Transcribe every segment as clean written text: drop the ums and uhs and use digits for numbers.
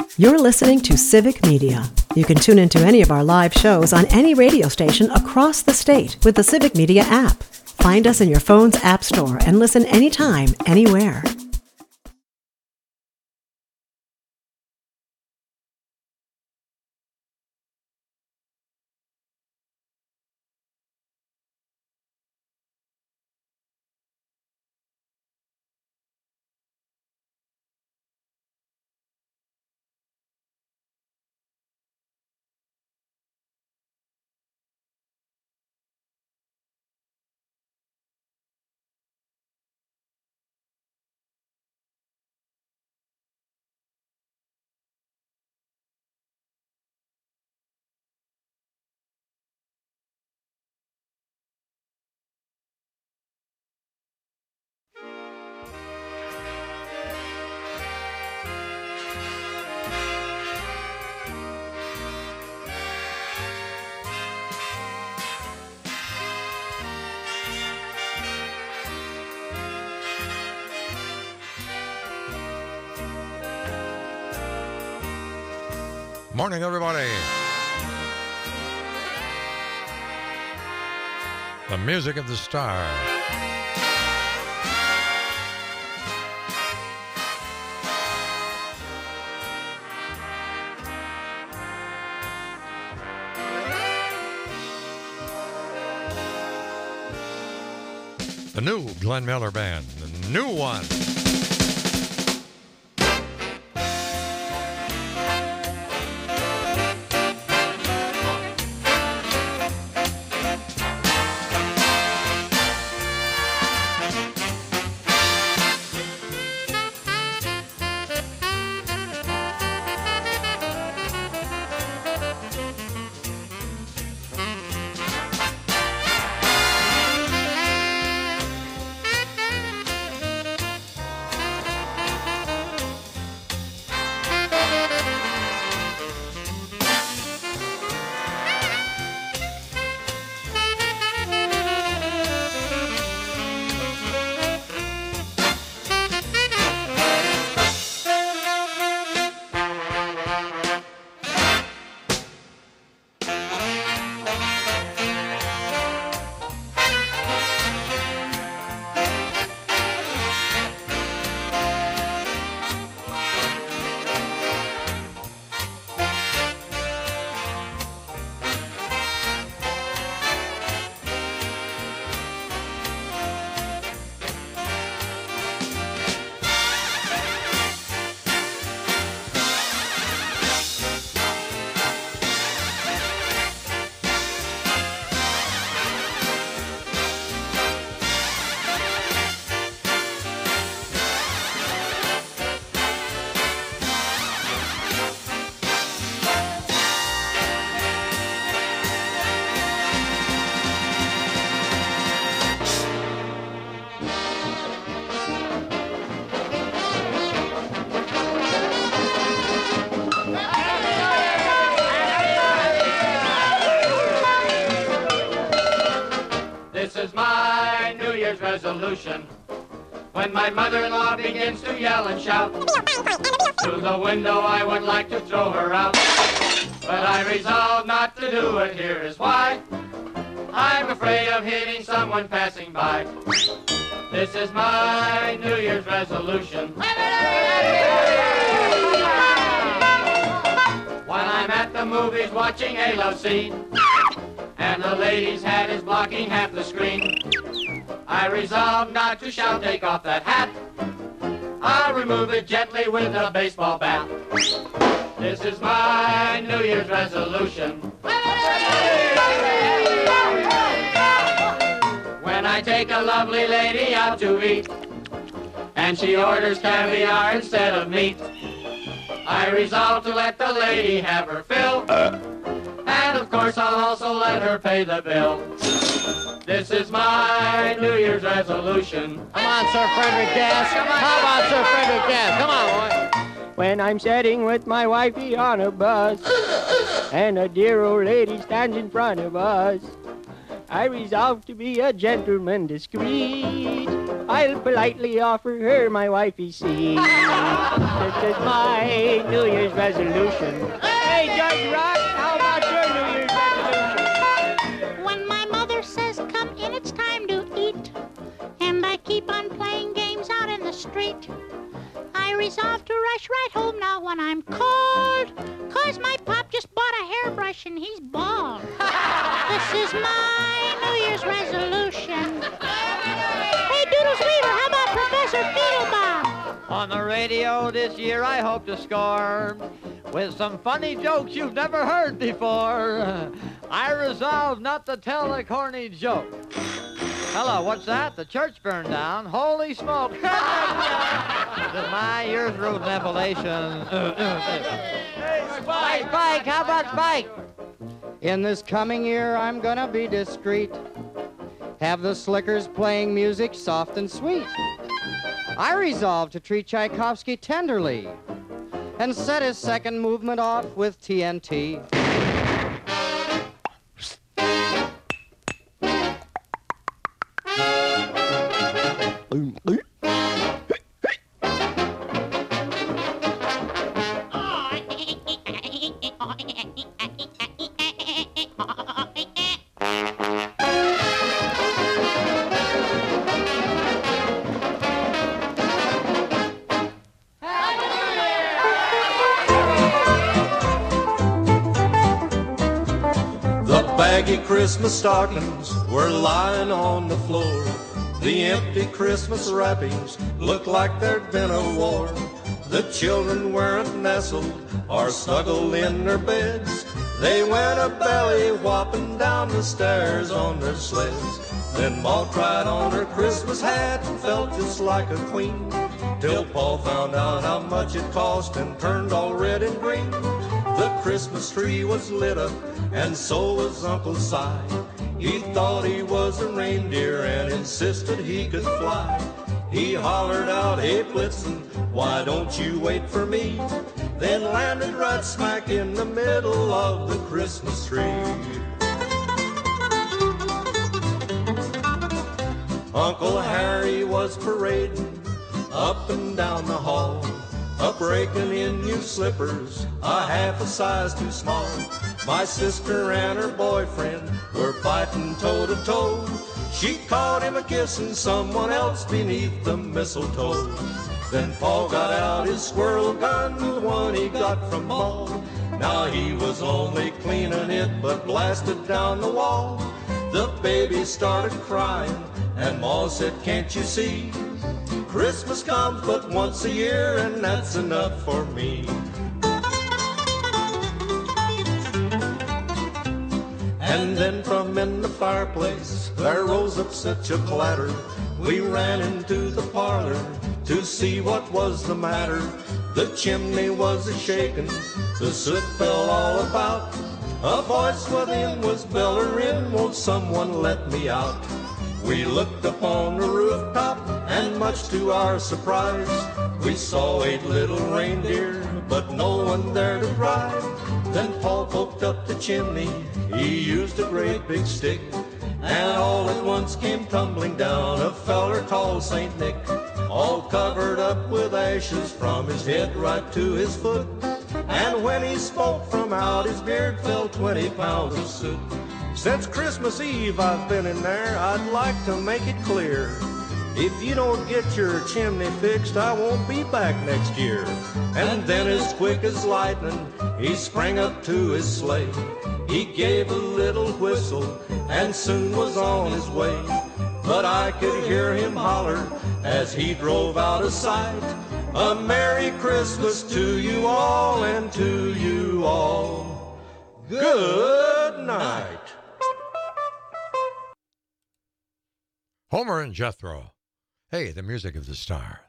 You're listening to Civic Media. You can tune into any of our live shows on any radio station across the state with the Civic Media app. Find us in your phone's app store and listen anytime, anywhere. Morning, everybody. The music of the star. The new Glenn Miller Band, the new one. Resolution. When my mother-in-law begins to yell and shout, through the window I would like to throw her out. But I resolve not to do it, here is why. I'm afraid of hitting someone passing by. This is my New Year's resolution. When I'm at the movies watching a love scene, and the lady's hat is blocking half the screen, I resolve not to shout, take off that hat. I'll remove it gently with a baseball bat. This is my New Year's resolution. When I take a lovely lady out to eat, and she orders caviar instead of meat, I resolve to let the lady have her fill. And of course I'll also let her pay the bill. This is my New Year's resolution. Come on, Sir Frederick Gass. Come on. How about Sir Frederick Gass? Come on, boy. When I'm sitting with my wifey on a bus, and a dear old lady stands in front of us, I resolve to be a gentleman discreet. I'll politely offer her my wifey's seat. This is my New Year's resolution. Hey, Judge Rock, how about your New Year's resolution? When my mother says, come in, it's time to eat, and I keep on playing games out in the street, I resolve to rush right home now when I'm cold, 'cause my pop just bought a hairbrush and he's bald. This is my New Year's resolution. Hey, Doodles Weaver, how about Professor Fiddlebomb? On the radio this year I hope to score with some funny jokes you've never heard before. I resolve not to tell a corny joke. Hello, what's that? The church burned down. Holy smoke. This is my year's revelation. Spike, how about Spike? In this coming year, I'm gonna be discreet. Have the slickers playing music soft and sweet. I resolve to treat Tchaikovsky tenderly and set his second movement off with TNT. Baggy Christmas stockings were lying on the floor. The empty Christmas wrappings looked like there'd been a war. The children weren't nestled or snuggled in their beds. They went a belly whopping down the stairs on their sleds. Then Ma tried on her Christmas hat and felt just like a queen, till Paul found out how much it cost and turned all red and green. The Christmas tree was lit up, and so was Uncle Si. He thought he was a reindeer and insisted he could fly. He hollered out, "Hey Blitzen, why don't you wait for me?" Then landed right smack in the middle of the Christmas tree. Uncle Harry was parading up and down the hall, breaking in new slippers, a half a size too small. My sister and her boyfriend were fighting toe to toe. She caught him a-kissing someone else beneath the mistletoe. Then Paul got out his squirrel gun, the one he got from Ma. Now he was only cleaning it, but blasted down the wall. The baby started crying, and Ma said, "Can't you see? Christmas comes but once a year, and that's enough for me." And then from in the fireplace there rose up such a clatter. We ran into the parlor to see what was the matter. The chimney was a-shaking, the soot fell all about. A voice within was bellering, "Won't someone let me out?" We looked upon the rooftop, and much to our surprise, we saw 8 little reindeer, but no one there to drive. Then Paul poked up the chimney, he used a great big stick, and all at once came tumbling down a feller called St. Nick, all covered up with ashes from his head right to his foot. And when he spoke, from out his beard fell 20 pounds of soot. Since Christmas Eve I've been in there, I'd like to make it clear, if you don't get your chimney fixed, I won't be back next year. And then as quick as lightning, he sprang up to his sleigh. He gave a little whistle and soon was on his way. But I could hear him holler as he drove out of sight, "A Merry Christmas to you all, and to you all, good night." Homer and Jethro. Hey, the music of the stars.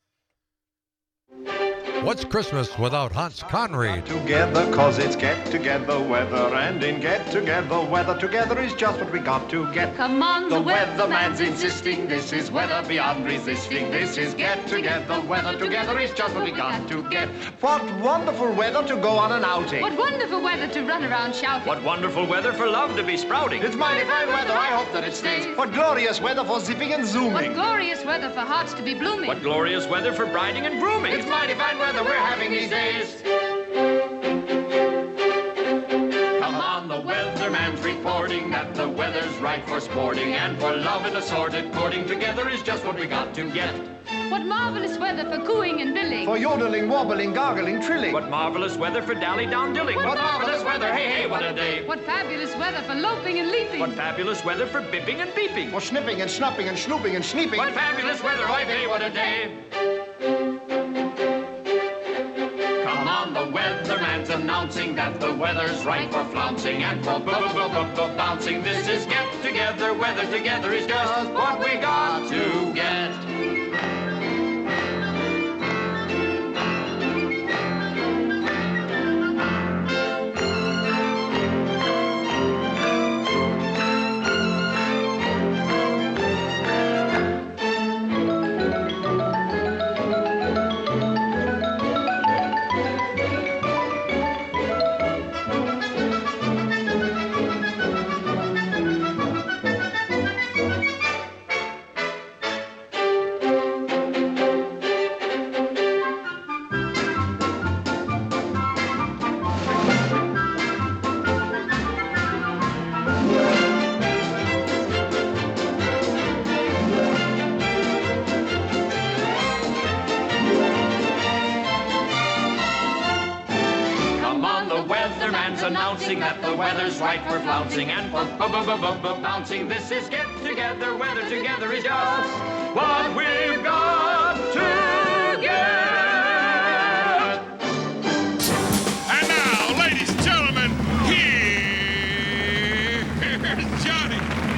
What's Christmas without Hans Conried? Together, 'cause it's get-together weather, and in get-together weather, together is just what we got to get. Come on, the weatherman's insisting, this is weather beyond resisting. This is get-together weather, together is just what we got to get. What wonderful weather to go on an outing. What wonderful weather to run around shouting. What wonderful weather for love to be sprouting. It's mighty fine weather, I hope that it stays. What glorious weather for zipping and zooming. What glorious weather for hearts to be blooming. What glorious weather for briding and grooming. It's mighty fine weather, weather we're having these days. Come on, the weatherman's reporting that the weather's right for sporting and for love and assorted courting together is just what we got to get. What marvelous weather for cooing and billing. For yodeling, wobbling, gargling, trilling. What marvelous weather for dally-down-dilling. What marvelous weather, hey, hey, what a day. What fabulous weather for loping and leaping. What fabulous weather for bipping and beeping. For snipping and snupping and snooping and sneeping. What fabulous weather, hey, hey, what a day. Come on, the weatherman's announcing that the weather's right for flouncing and for bouncing. This is get together, weather together is just what we got to get. Announcing that the weather's right for flouncing and for bouncing. This is get together, weather together is just what we've got to get. And now, ladies and gentlemen, here's Johnny.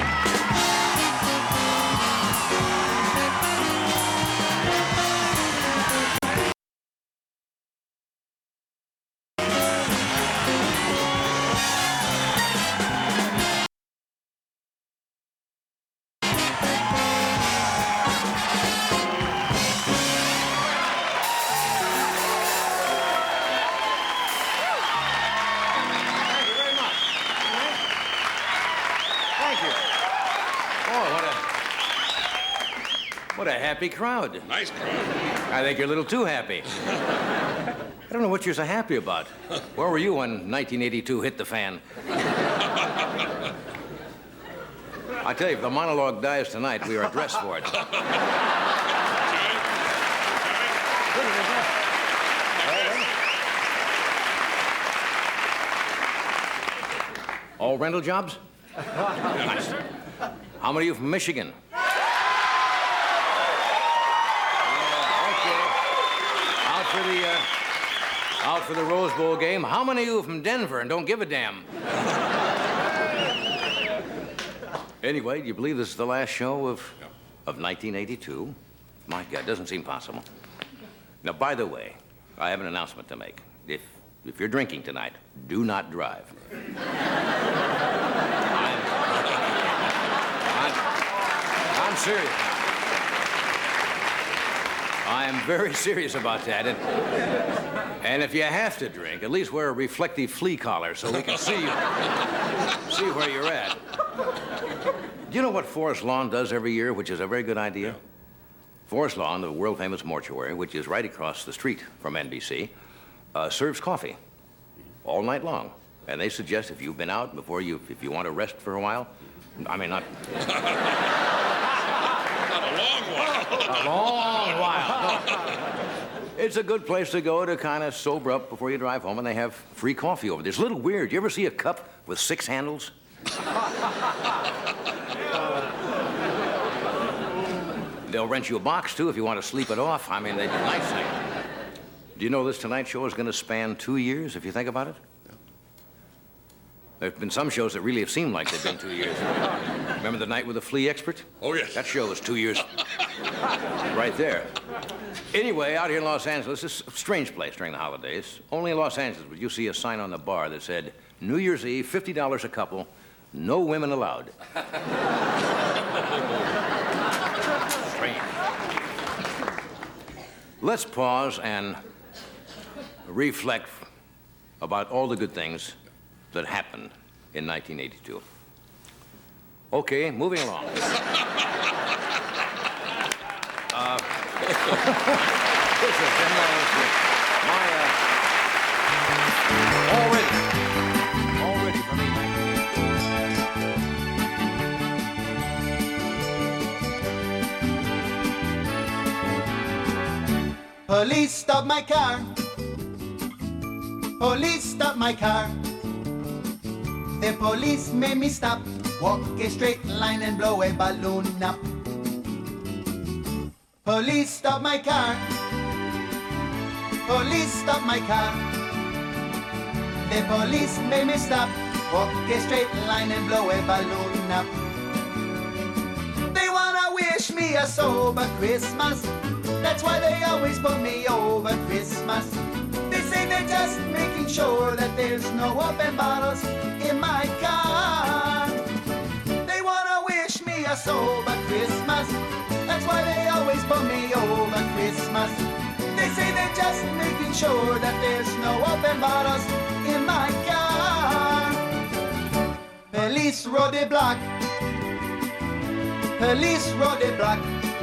What a happy crowd. Nice crowd. I think you're a little too happy. I don't know what you're so happy about. Where were you when 1982 hit the fan? I tell you, if the monologue dies tonight, we are dressed for it. All rental jobs? Nice. How many of you from Michigan? Out for the Rose Bowl game. How many of you from Denver and don't give a damn? Anyway, do you believe this is the last show of 1982? My God, doesn't seem possible. Now, by the way, I have an announcement to make. If you're drinking tonight, do not drive. I'm serious. I am very serious about that. And if you have to drink, at least wear a reflective flea collar so we can see where you're at. Do you know what Forest Lawn does every year, which is a very good idea? Yeah. Forest Lawn, the world-famous mortuary, which is right across the street from NBC, serves coffee all night long. And they suggest if you've been out before if you want to rest for a while, I mean, not... A long while. It's a good place to go to kind of sober up before you drive home, and they have free coffee over there. It's a little weird. You ever see a cup with 6 handles? They'll rent you a box, too, if you want to sleep it off. I mean, they do nice things. Do you know this Tonight Show is going to span 2 years, if you think about it? There have been some shows that really have seemed like they've been 2 years. Remember the night with the flea expert? Oh, yes. That show was 2 years. Right there. Anyway, out here in Los Angeles, it's a strange place during the holidays. Only in Los Angeles would you see a sign on the bar that said, New Year's Eve, $50 a couple, no women allowed. Strange. Let's pause and reflect about all the good things that happened in 1982. Okay, moving along. It's a $10 slip. All ready for me, Mac. Police stop my car. Police stop my car. The police made me stop. Walk a straight line and blow a balloon up. Police stop my car. Police stop my car. The police made me stop. Walk a straight line and blow a balloon up. They wanna wish me a sober Christmas. That's why they always put me over Christmas. They say they're just making sure that there's no open bottles in my car. They wanna wish me a sober Christmas. That's why they always put me over Christmas. They say they're just making sure that there's no open bottles in my car. Police road the block. Police road the block.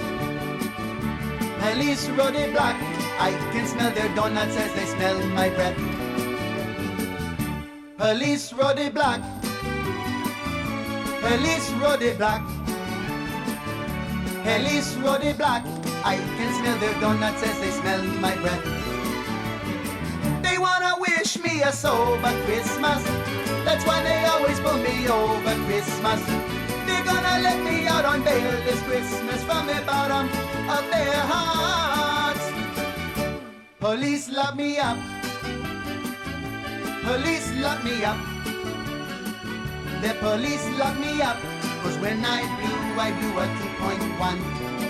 Police road the block. I can smell their donuts as they smell my breath. Police road the block. Police road the block. Police road the block. I can smell their donuts as they smell my breath. They wanna wish me a sober Christmas. That's why they always pull me over Christmas. They're gonna let me out on bail this Christmas from the bottom of their hearts. Police lock me up. Police lock me up. The police lock me up. 'Cause when I do a 2.1.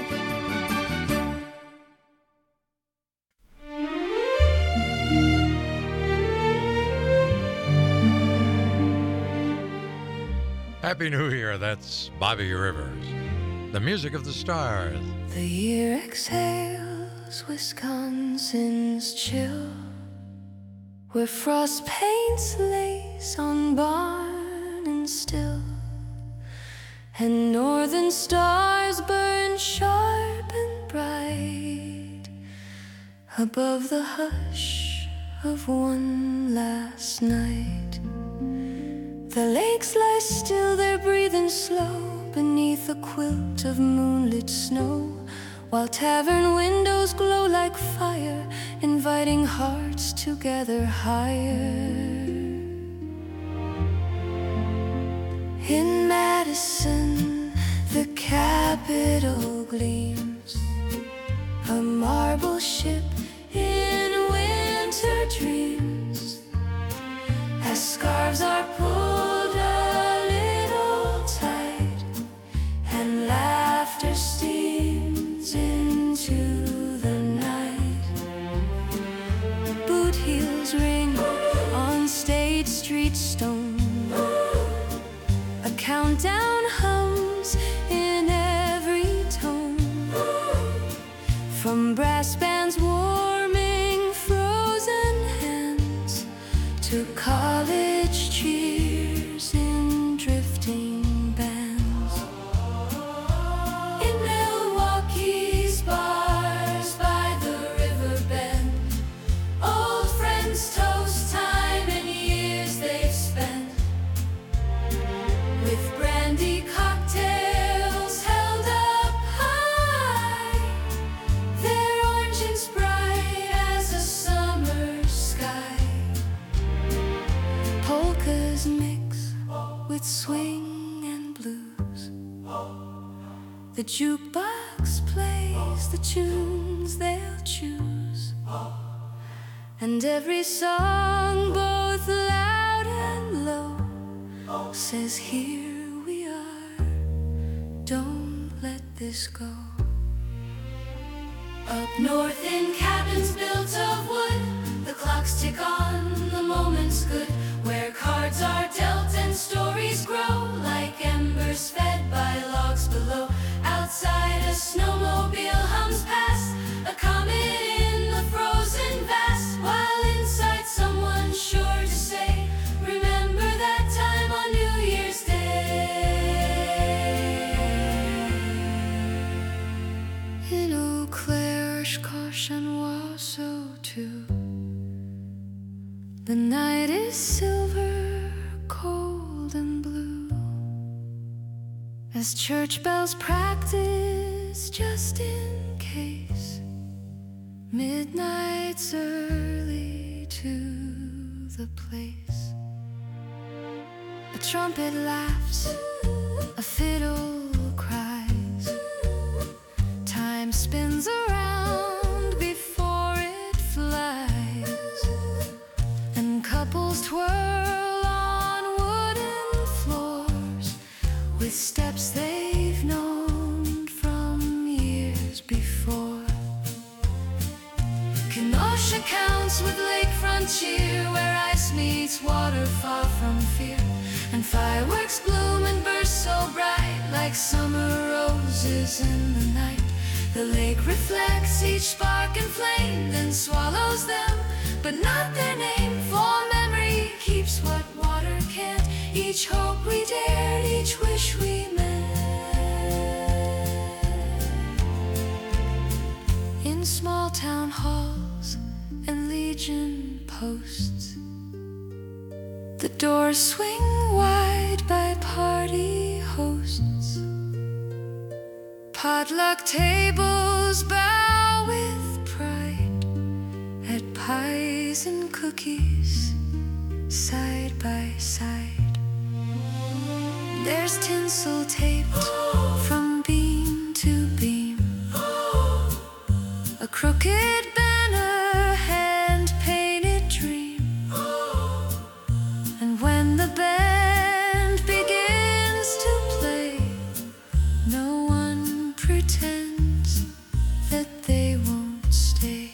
Happy New Year, that's Bobby Rivers. The music of the stars. The year exhales Wisconsin's chill, where frost paints lace on barn and still, and northern stars burn sharp and bright above the hush of one last night. The lakes lie still, they're breathing slow beneath a quilt of moonlit snow, while tavern windows glow like fire, inviting hearts to gather higher. In Madison, the capital gleams, a marble ship in winter dreams, as scarves are pulled a little tight and laughter steams into the night. Boot heels ring on State Street stone, a countdown hums in every tone, from brass bands warming frozen hands to college cheers in drifting bands. In Milwaukee's bars by the river bend, old friends toast time and years they've spent, with brandy cocktails held up high, their origins bright as a summer sky. Polkas mix with swing and blues, the jukebox plays the tunes they'll choose, and every song, both loud and low, says here we are, don't let this go. Up north in cabins built of wood, the clocks tick on, the moment's good, where cards are dealt and stories grow like embers fed by logs below. Outside a snowmobile hums past, a comet in the frozen vast, while inside someone's sure to say, remember that time on New Year's Day. In Eau Claire, Oshkosh and Wausau too, night is silver, cold and blue, as church bells practice just in case. Midnight's early to the place. A trumpet laughs, a fiddle cries. Time spins around before it flies, and couples twirl on wooden floors with steps they've known from years before. Kenosha counts with lakefront cheer, where ice meets water far from fear, and fireworks bloom and burst so bright like summer roses in the night. The lake reflects each spark and flame, then swallows them, but not their name. For memory keeps what water can't, each hope we dared, each wish we met. In small town halls and Legion posts, the doors swing wide by party hosts. Potluck tables bow with pride at pies and cookies side by side. There's tinsel taped from beam to beam, a crooked banner, hand-painted dream. And when the band begins to play, no one pretends that they won't stay.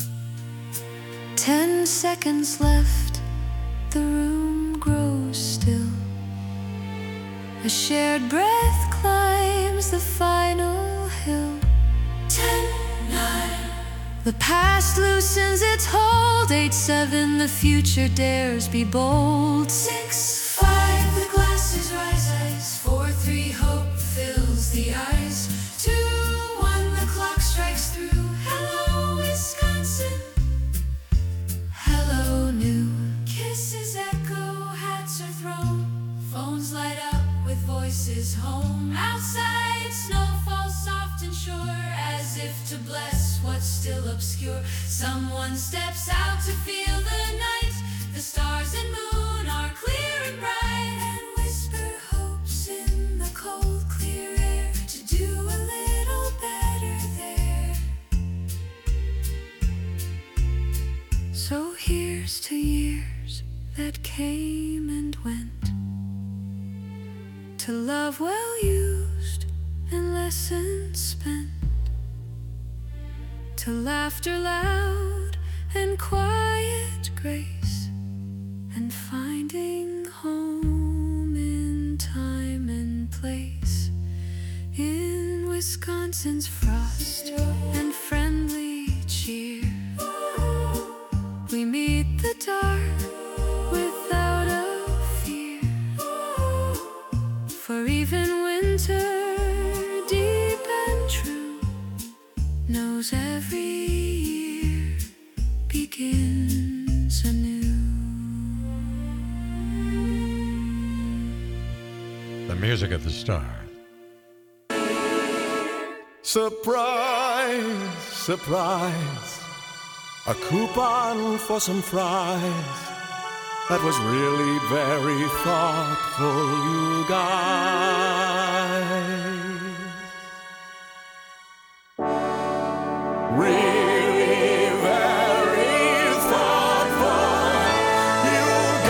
10 seconds left, the room grows still. A shared breath climbs the final hill. 10, 9. The past loosens its hold. 8, 7, the future dares be bold. 6, 5, the glasses rise. 4, 3, hope fills the eyes. 2, 1, the clock strikes through. Hello, Wisconsin. Hello, new. Kisses echo, hats are thrown. Phones light up with voices home. Outside, snow falls soft and sure, as if to bless what's still obscure. Someone steps out to feel the night. The stars and moon are clear and bright, and whisper hopes in the cold, clear air to do a little better there. So here's to years that came and went, to love well used and lessons spent, to laughter loud and quiet grace, and finding home in time and place. In Wisconsin's frost and friendly cheer, we meet the dark without a fear. For even winter, deep and true, knows every year begins anew. The music of the star. Surprise, surprise, a coupon for some fries. That was really very thoughtful, you guys. Really very thoughtful, you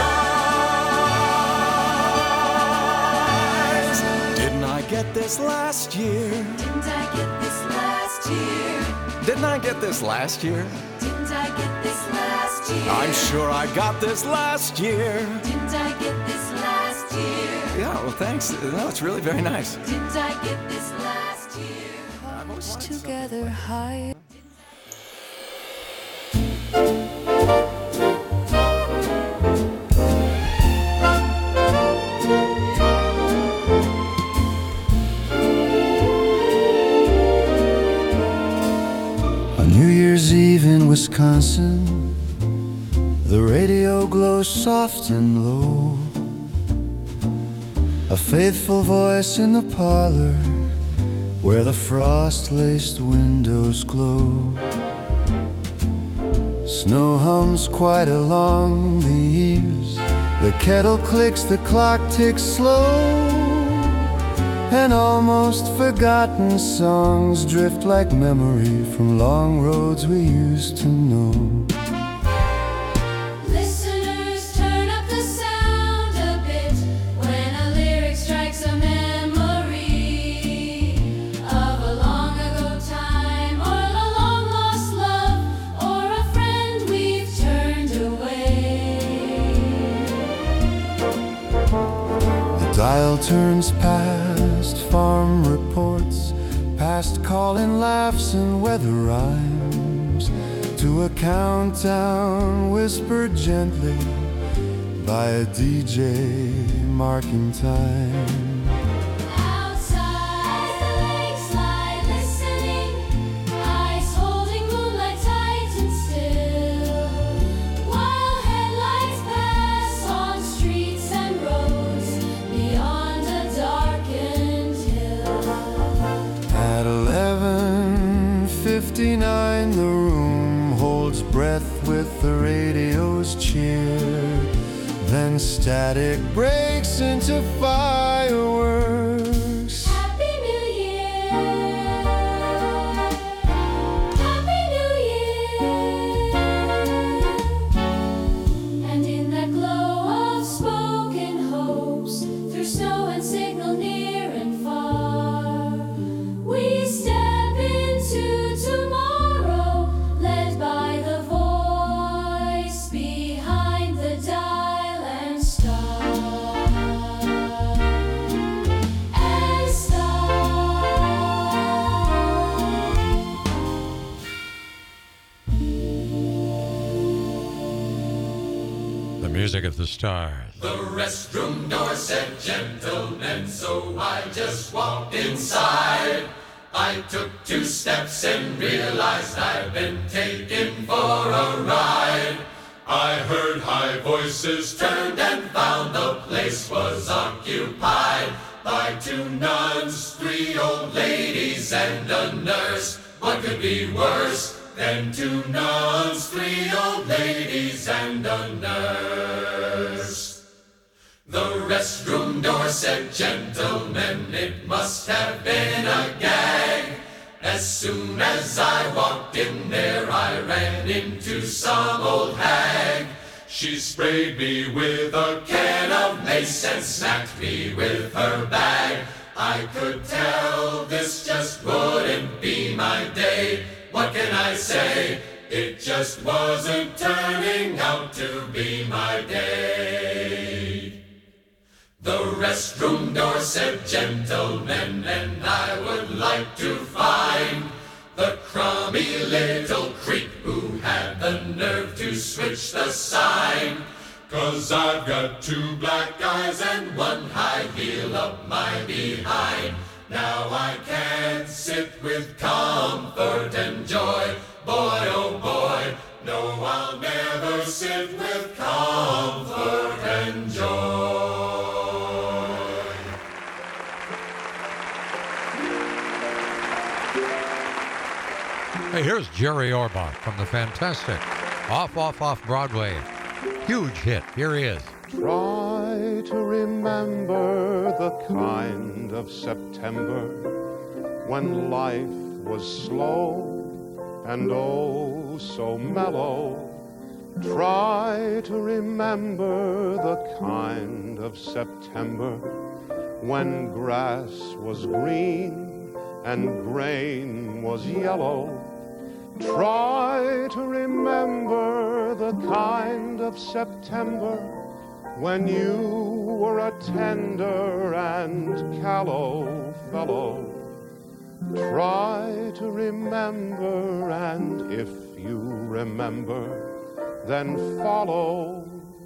guys. Didn't I get this last year? Didn't I get this last year? Didn't I get this last year? Didn't I get this last year? I'm sure I got this last year. Didn't I get this last year? Yeah, well, thanks. No, it's really very nice. Didn't I get this last year? Close together high. On New Year's Eve in Wisconsin, the radio glows soft and low, a faithful voice in the parlor where the frost-laced windows glow. Snow hums quite along the eaves, the kettle clicks, the clock ticks slow, and almost forgotten songs drift like memory from long roads we used to know. Listeners, turn up the sound a bit when a lyric strikes a memory of a long ago time, or a long lost love, or a friend we've turned away. The dial turns past farm reports, past call-in laughs and weather rhymes, to a countdown whispered gently by a DJ marking time. Outside the lakes lie listening, eyes holding moonlight tight and still, while headlights pass on streets and roads beyond a darkened hill. At 11:59 the room holds breath with the radio's cheer, then static breaks into fireworks. Happy New Year, Happy New Year. And in that glow of smoke and hopes, through snow and signal near and far, we step into tomorrow, led by the voice behind the dial and star. And star. The music of the stars. The restroom door said gentlemen, so I just walked inside. I took 2 steps and realized I've been taken for a ride. I heard high voices, turned and found the place was occupied by 2 nuns, 3 old ladies and a nurse. What could be worse than 2 nuns, 3 old ladies and a nurse? The restroom door said, gentlemen, it must have been a gag. As soon as I walked in there, I ran into some old hag. She sprayed me with a can of mace and smacked me with her bag. I could tell this just wouldn't be my day. What can I say? It just wasn't turning out to be my day. The restroom door said, gentlemen, and I would like to find the crummy little creep who had the nerve to switch the sign. 'Cause I've got 2 black eyes and 1 high heel up my behind. Now I can't sit with comfort and joy. Boy, oh boy, no, I'll never sit with comfort and joy. Hey, here's Jerry Orbach from the fantastic Off, Off, Off Broadway. Huge hit. Here he is. Try to remember the kind of September when life was slow and oh so mellow. Try to remember the kind of September when grass was green and grain was yellow. Try to remember the kind of September when you were a tender and callow fellow. Try to remember, and if you remember, then follow.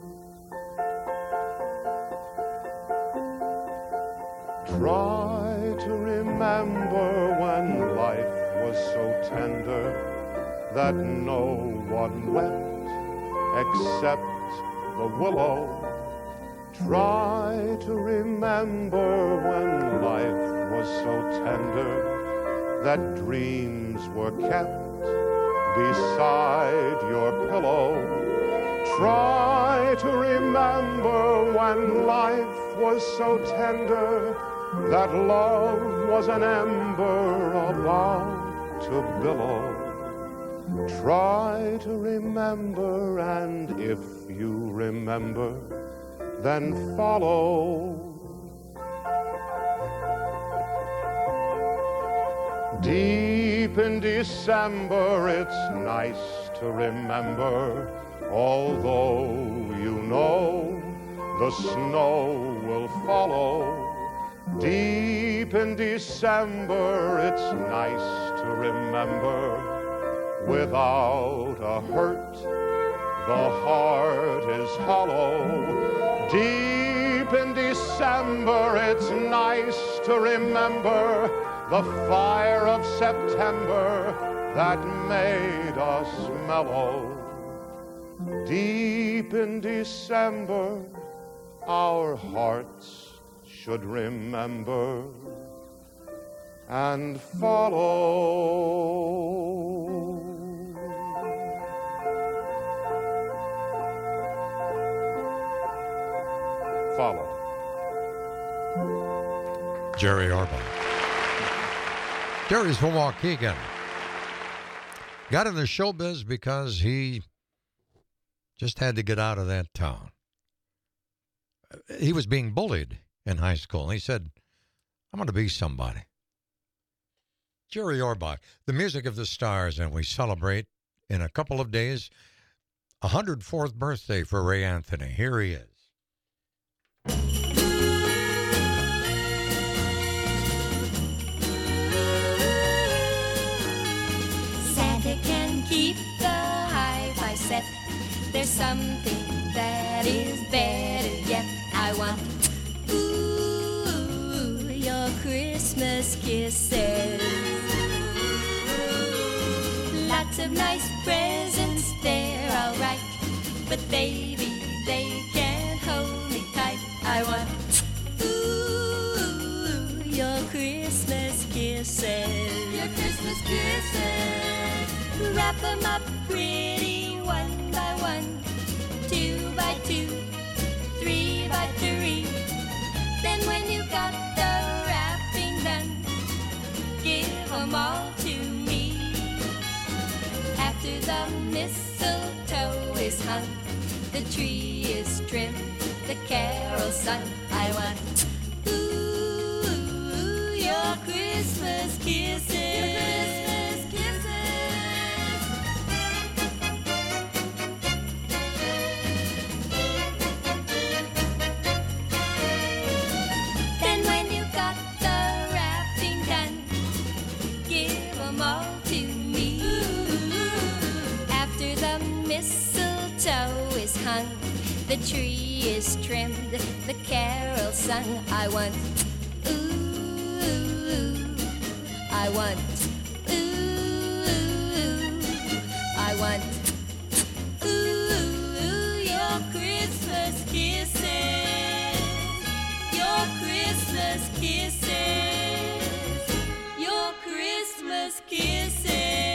Try to remember when life was so tender that no one wept except the willow. Try to remember when life was so tender that dreams were kept beside your pillow. Try to remember when life was so tender that love was an ember about to billow. Try to remember, and if you remember, then follow. Deep in December, it's nice to remember, although you know the snow will follow. Deep in December, it's nice to remember, without a hurt, the heart is hollow. Deep in December, it's nice to remember the fire of September that made us mellow. Deep in December, our hearts should remember and follow. Follow. Jerry Orbach. Jerry's from Waukegan. Got in the showbiz because he just had to get out of that town. He was being bullied in high school, and he said, I'm going to be somebody. Jerry Orbach, the music of the stars, and we celebrate in a couple of days 104th birthday for Ray Anthony. Here he is. Santa can keep the hi-fi set. There's something that is better yet. I want, ooh, your Christmas kisses. Lots of nice presents, they're all right. But baby, they can't hold me tight. I want, ooh, your Christmas kisses. Your Christmas kisses. Wrap them up pretty, one by one, 2 by 2, 3 by 3. Then when you got the wrapping done, give them all to me. After the mistletoe is hung, the tree is trimmed, the carol sung, I want, ooh, your Christmas kisses. Your Christmas kisses. Then when you got the wrapping done, give them all to me. After the mistletoe is hung, the tree is trimmed, the carol sung, I want, ooh, I want, ooh, I want, ooh, your Christmas kisses, your Christmas kisses, your Christmas kisses.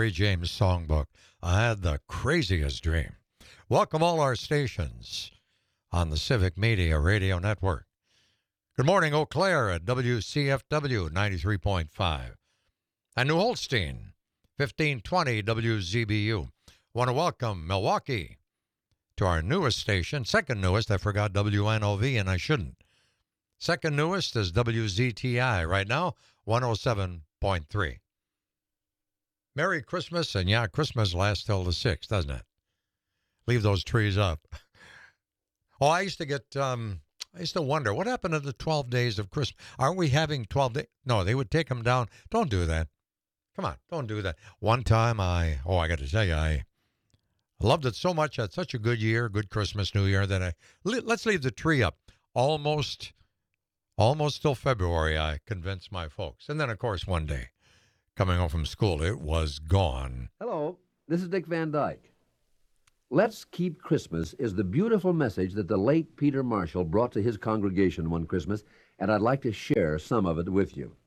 Mary James Songbook. I had the craziest dream. Welcome all our stations on the Civic Media Radio Network. Good morning, Eau Claire at WCFW 93.5. And New Holstein, 1520 WZBU. Want to welcome Milwaukee to our newest station, second newest. I forgot WNOV, and I shouldn't. Second newest is WZTI, right now, 107.3. Merry Christmas, and yeah, Christmas lasts till the 6th, doesn't it? Leave those trees up. Oh, I used to wonder, what happened to the 12 days of Christmas? Aren't we having 12 days? No, they would take them down. Don't do that. Come on, don't do that. One time I got to tell you, I loved it so much. I had such a good year, good Christmas, New Year, that let's leave the tree up. Almost till February, I convinced my folks. And then, of course, one day, coming home from school, it was gone. Hello, this is Dick Van Dyke. Let's Keep Christmas is the beautiful message that the late Peter Marshall brought to his congregation one Christmas, and I'd like to share some of it with you.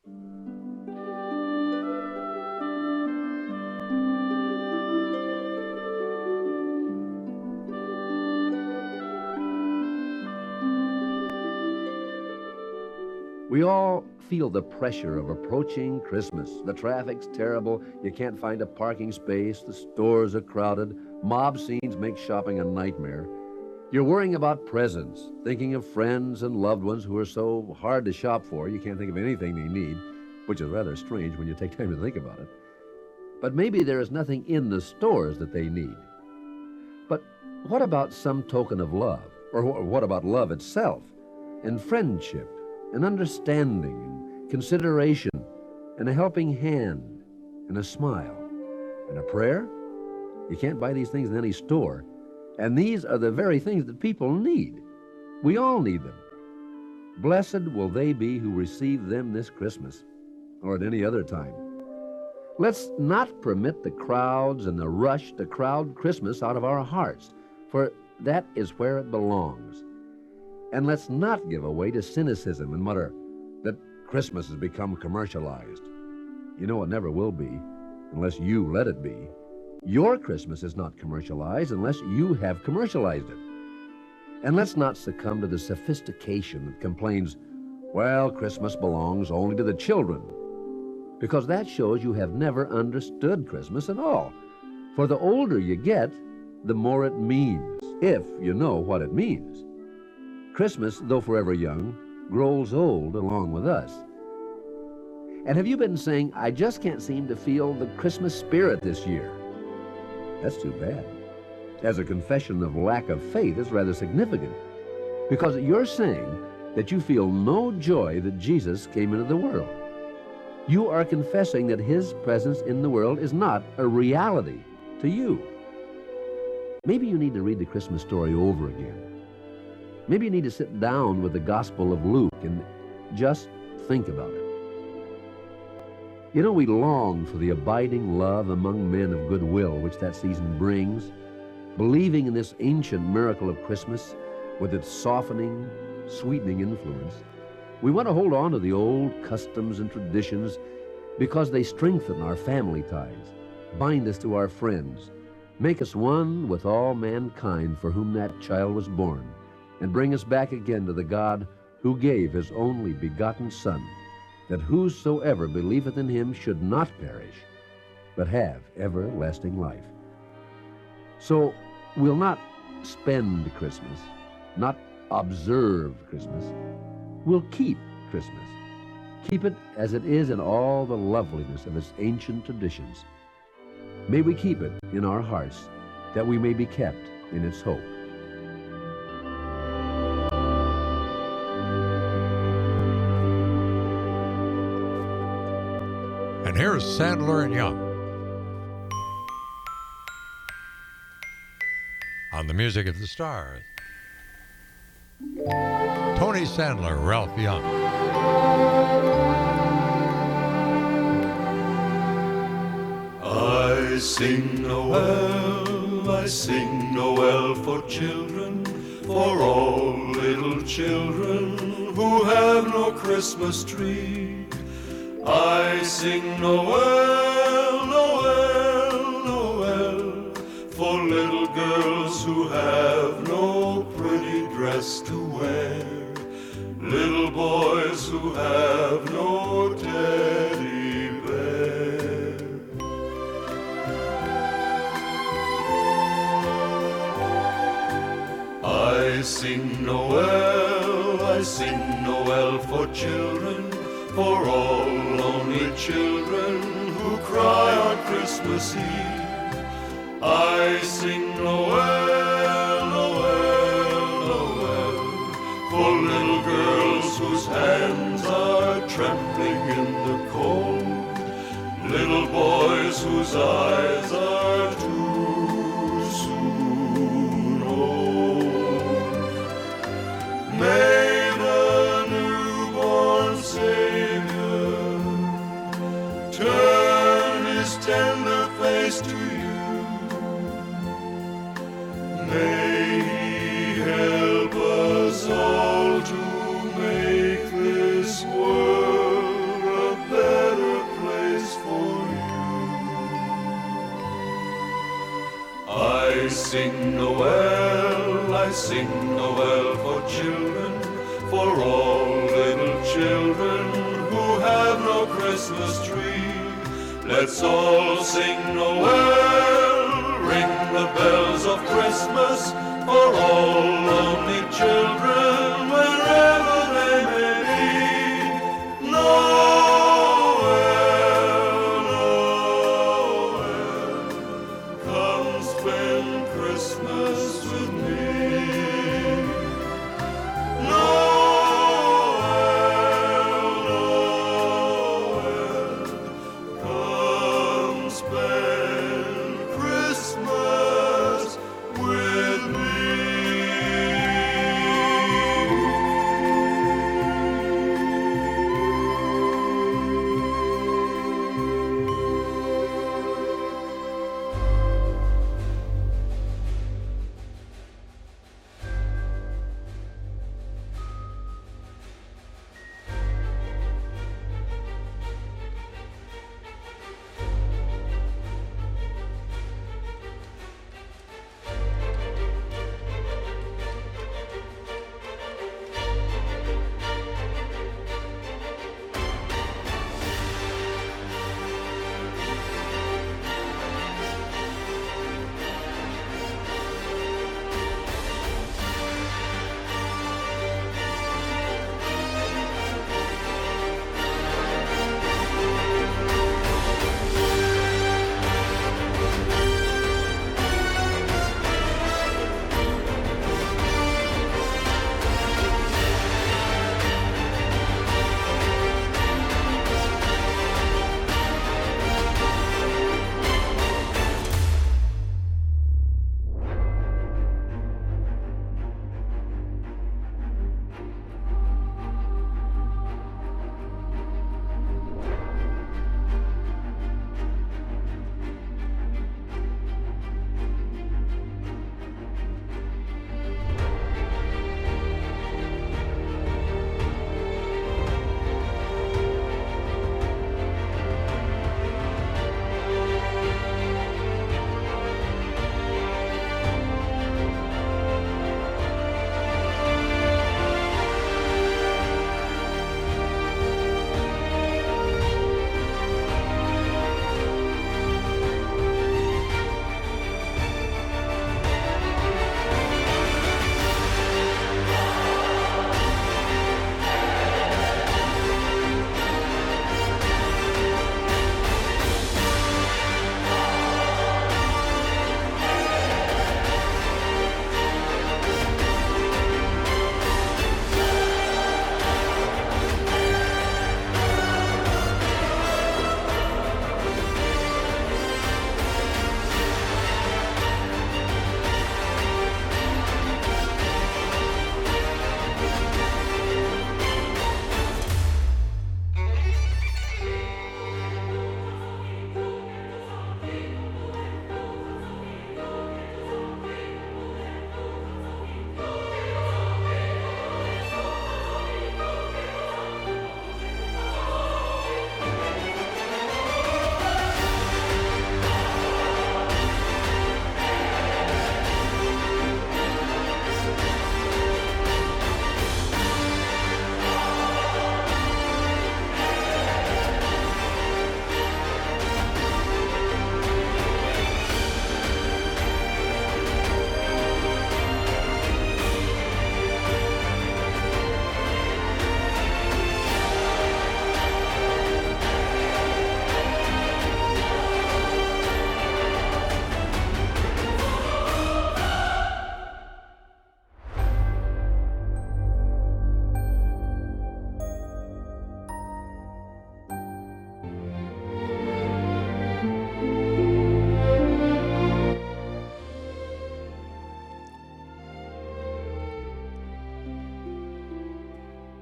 We all feel the pressure of approaching Christmas. The traffic's terrible. You can't find a parking space. The stores are crowded. Mob scenes make shopping a nightmare. You're worrying about presents, thinking of friends and loved ones who are so hard to shop for, you can't think of anything they need, which is rather strange when you take time to think about it. But maybe there is nothing in the stores that they need. But what about some token of love? Or what about love itself? And friendship? And understanding, and consideration, and a helping hand, and a smile, and a prayer? You can't buy these things in any store. And these are the very things that people need. We all need them. Blessed will they be who receive them this Christmas, or at any other time. Let's not permit the crowds and the rush to crowd Christmas out of our hearts, for that is where it belongs. And let's not give way to cynicism and mutter that Christmas has become commercialized. You know it never will be, unless you let it be. Your Christmas is not commercialized unless you have commercialized it. And let's not succumb to the sophistication that complains, well, Christmas belongs only to the children, because that shows you have never understood Christmas at all. For the older you get, the more it means, if you know what it means. Christmas, though forever young, grows old along with us. And have you been saying, I just can't seem to feel the Christmas spirit this year? That's too bad. As a confession of lack of faith, it's rather significant, because you're saying that you feel no joy that Jesus came into the world. You are confessing that his presence in the world is not a reality to you. Maybe you need to read the Christmas story over again. Maybe you need to sit down with the Gospel of Luke and just think about it. You know, we long for the abiding love among men of goodwill which that season brings, believing in this ancient miracle of Christmas with its softening, sweetening influence. We want to hold on to the old customs and traditions because they strengthen our family ties, bind us to our friends, make us one with all mankind for whom that child was born, and bring us back again to the God who gave his only begotten Son, that whosoever believeth in him should not perish, but have everlasting life. So we'll not spend Christmas, not observe Christmas. We'll keep Christmas. Keep it as it is in all the loveliness of its ancient traditions. May we keep it in our hearts, that we may be kept in its hope. And here's Sandler and Young on the Music of the Stars. Tony Sandler, Ralph Young. I sing Noel for children, for all little children who have no Christmas tree. I sing Noel, Noel. sing Noel for children, for all lonely children who cry on Christmas Eve. I sing Noel, Noel, Noel, for little girls whose hands are trembling in the cold, little boys whose eyes are too soon old. May the newborn Savior turn his tender face to you. May he help us all to make this world a better place for you. I sing Noel for children, for all little children who have no Christmas tree. Let's all sing Noel, ring the bells of Christmas for all lonely children wherever they may be. Noel, Noel, come spend Christmas with me. Noel, Noel, come spend Christmas with me.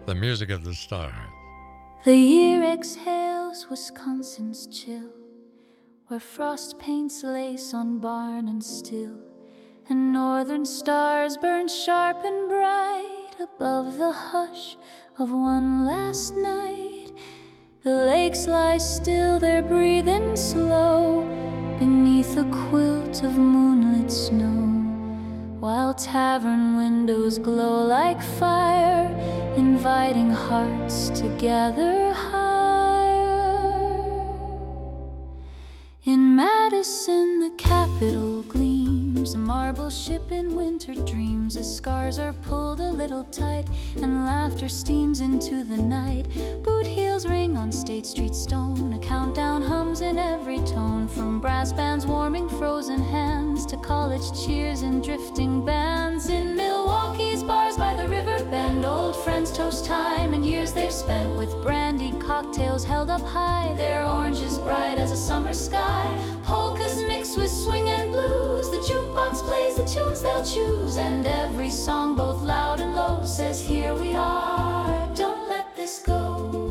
The music of the stars. The year exhales Wisconsin's chill, where frost paints lace on barn and still, and northern stars burn sharp and bright above the hush of one last night. The lakes lie still, their breathing slow, beneath a quilt of moonlit snow, while tavern windows glow like fire, inviting hearts to gather higher. In Madison, the capital gleams, a marble ship in winter dreams, as scars are pulled a little tight, and laughter steams into the night. Boot heels ring on State Street stone, a countdown hums in every tone, from brass bands warming frozen hands to college cheers and drifting bands. In Milwaukee's bars by the river bend, old friends toast time and years they've spent, with brandy cocktails held up high, their oranges bright as a summer sky. Polkas mixed with swing and blues, the jukebox plays the tunes they'll choose, and every song both loud and low says, here we are, don't let this go.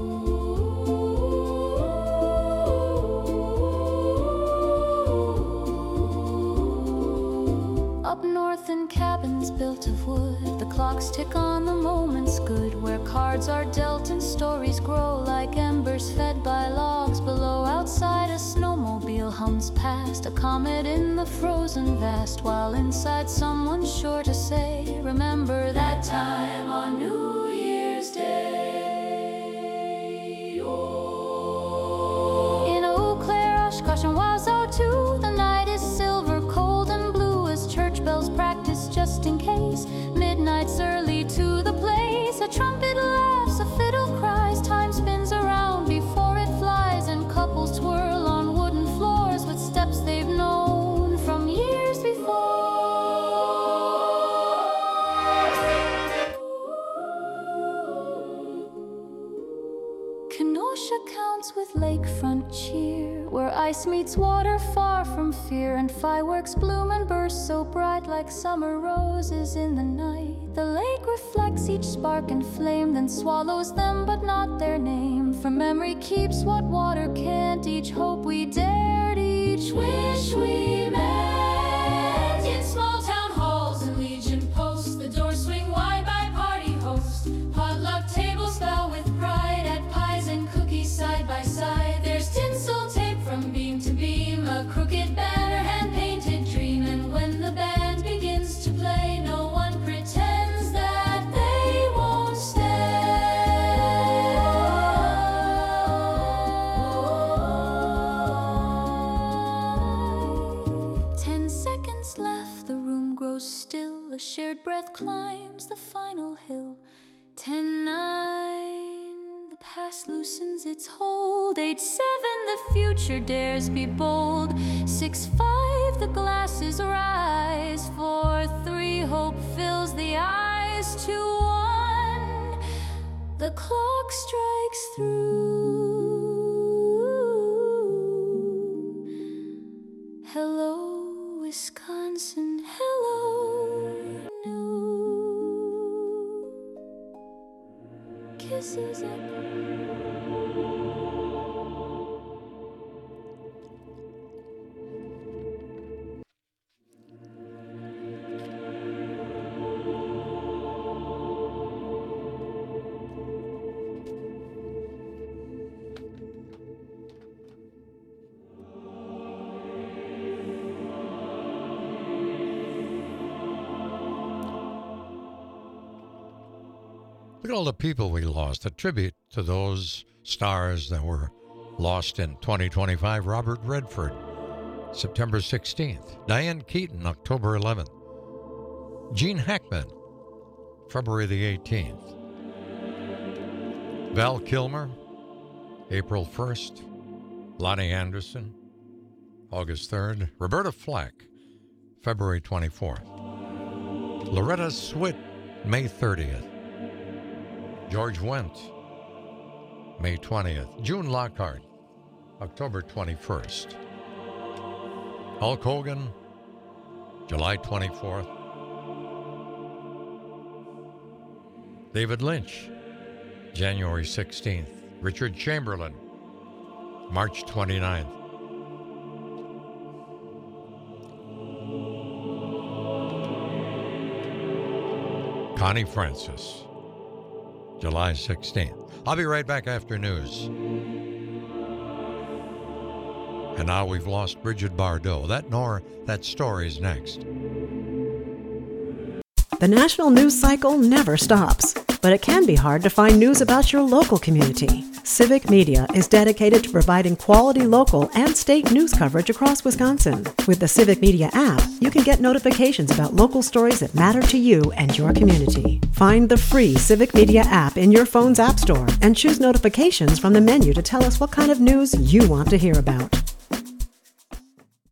Up north in cabins built of wood, the clocks tick on the moments good, where cards are dealt and stories grow like embers fed by logs below. Outside a snowmobile hums past, a comet in the frozen vast, while inside someone's sure to say, remember that time on New Year's Day. Oh. In Eau Claire, Oshkosh and Wausau too, the night is silver, cold and blue, as church bells practice just in case. Midnight's early to the place, a trumpet laughs, a fiddle cries, time spins around before it flies, and couples twirl on wooden floors with steps they've known from years before. Kenosha counts with lakefront cheer, where ice meets water far from fear, and fireworks bloom and burst so bright like summer roses in the night. The lake reflects each spark and flame, then swallows them but not their name, for memory keeps what water can't, each hope we dared, each wish we met. In small town halls and Legion posts, the doors swing wide by party host, potluck tables bow with pride at pies and cookies side by side. There's tinsel tape from beam to beam, a crooked banner hand-painted dream, and when the band begins to play, no one pretends that they won't stay. 10 seconds left, the room grows still, a shared breath climbs the final hill. 10-9, the past loosens its hold. 8-7, the future dares be bold. 6-5, the glasses rise. 4-3, hope fills the eyes. 2-1, the clock strikes through. Hello, Wisconsin, hello, new kisses and Look at all the people we lost. A tribute to those stars that were lost in 2025. Robert Redford, September 16th. Diane Keaton, October 11th. Gene Hackman, February the 18th. Val Kilmer, April 1st. Lonnie Anderson, August 3rd. Roberta Flack, February 24th. Loretta Swit, May 30th. George Wendt, May 20th. June Lockhart, October 21st. Hulk Hogan, July 24th. David Lynch, January 16th. Richard Chamberlain, March 29th. Connie Francis, July 16th. I'll be right back after news. And now we've lost Bridget Bardot. That story's next. The national news cycle never stops, but it can be hard to find news about your local community. Civic Media is dedicated to providing quality local and state news coverage across Wisconsin. With the Civic Media app, you can get notifications about local stories that matter to you and your community. Find the free Civic Media app in your phone's app store and choose notifications from the menu to tell us what kind of news you want to hear about.